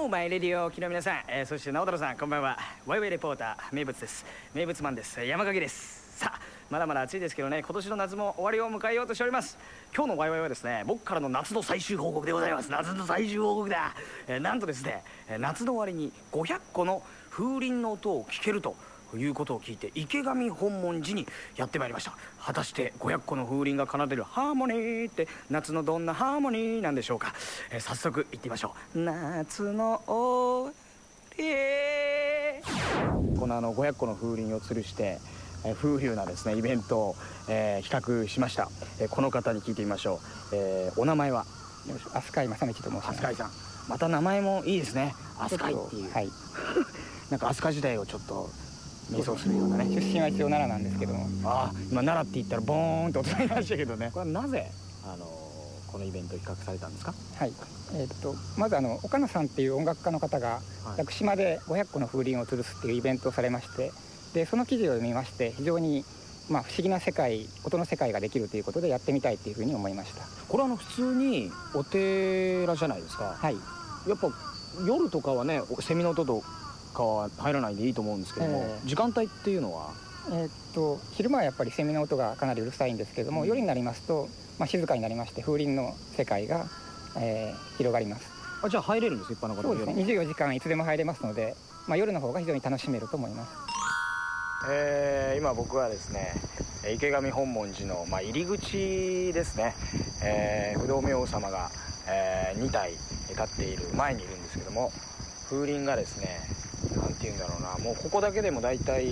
ローマイレディオ機の皆さん、そして直太朗さん、こんばんは。ワイワイレポーター名物です。名物マンです。山影です。さあ、まだまだ暑いですけどね、今年の夏も終わりを迎えようとしております。今日のワイワイはですね、僕からの夏の最終報告でございます。夏の最終報告だ。なんとですね、夏の終わりに500個の風鈴の音を聞けるということを聞いて、池上本門寺にやってまいりました。果たして500個の風鈴が奏でるハーモニーって夏のどんなハーモニーなんでしょうか。早速行ってみましょう。夏の終わり。この500個の風鈴を吊るして風流なですねイベントを、企画しました。この方に聞いてみましょう。お名前は？ 飛鳥井正道と申します。 飛鳥井さん、また名前もいいですね。飛鳥井っていう、はい、なんか飛鳥時代をちょっと瞑想するようなね。 出身は一応奈良なんですけども。 ああ、今奈良って言ったらボーンと音が鳴りましたけどね。これはなぜこのイベントを企画されたんですか？ はい、まず岡野さんっていう音楽家の方が、屋久島で500個の風鈴を吊るすっていうイベントをされまして、でその記事を見まして非常に不思議な世界、音の世界ができるということでやってみたいというふうに思いました。 これは普通にお寺じゃないですか。はい。やっぱ夜とかはね、セミの音とかは入らないでいいと思うんですけども、時間帯っていうのは昼間はやっぱりセミの音がかなりうるさいんですけども、夜になりますと、静かになりまして風鈴の世界が、広がります。 あ、じゃあ入れるんです、一般の方は？ そうですね、24時間いつでも入れますので、夜の方が非常に楽しめると思います。 今僕はですね、池上本門寺の、入り口ですね。不動明王様が、2体立っている前にいるんですけども、風鈴がですね、なんていうんだろうな、もうここだけでもだいたい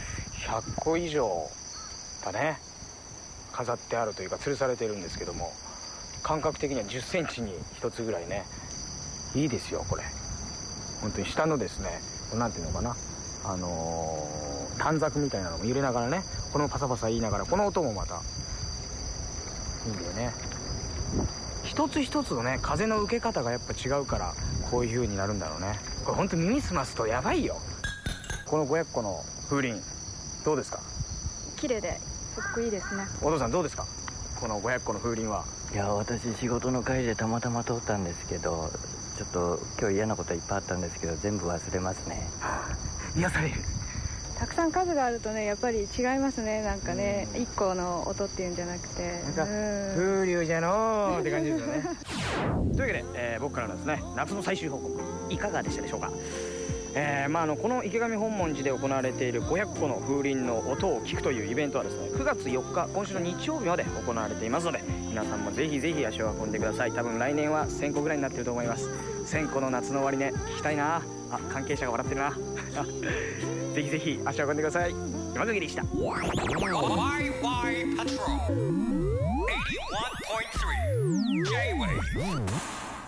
100個以上がね飾ってあるというか吊るされてるんですけども、感覚的には10センチに1つぐらいね。いいですよこれ。本当に下のですね、なんていうのかな、短冊みたいなのも揺れながらね、このパサパサ言いながら、この音もまたいいんだよね。一つ一つのね、風の受け方がやっぱ違うから、こういう風になるんだろうね。これ本当耳すますとやばいよ。この500個の風鈴どうですか？ 綺麗ですごくいいですね。 お父さんどうですか？この500個の風鈴は。 いや、私仕事の帰りでたまたま通ったんですけど、ちょっと今日嫌なこといっぱいあったんですけど、全部忘れますね。 癒される。 たくさん数があるとね、やっぱり違いますね。なんかね、1個の音っていうんじゃなくて、 なんか風流じゃのーって感じですよね。というわけで、僕からのですね、夏の最終報告いかがでしたでしょうか？この池上本門寺で行われている500個の風鈴の音を聞くというイベントはですね、9月4日今週の日曜日まで行われていますので、皆さんもぜひぜひ足を運んでください。多分来年は1000個ぐらいになってると思います。1000個の夏の終わりね、聞きたいなあ。関係者が笑ってるな。ぜひぜひ足を運んでください。山崎でした。 YY Patrol 81.3 J-Wave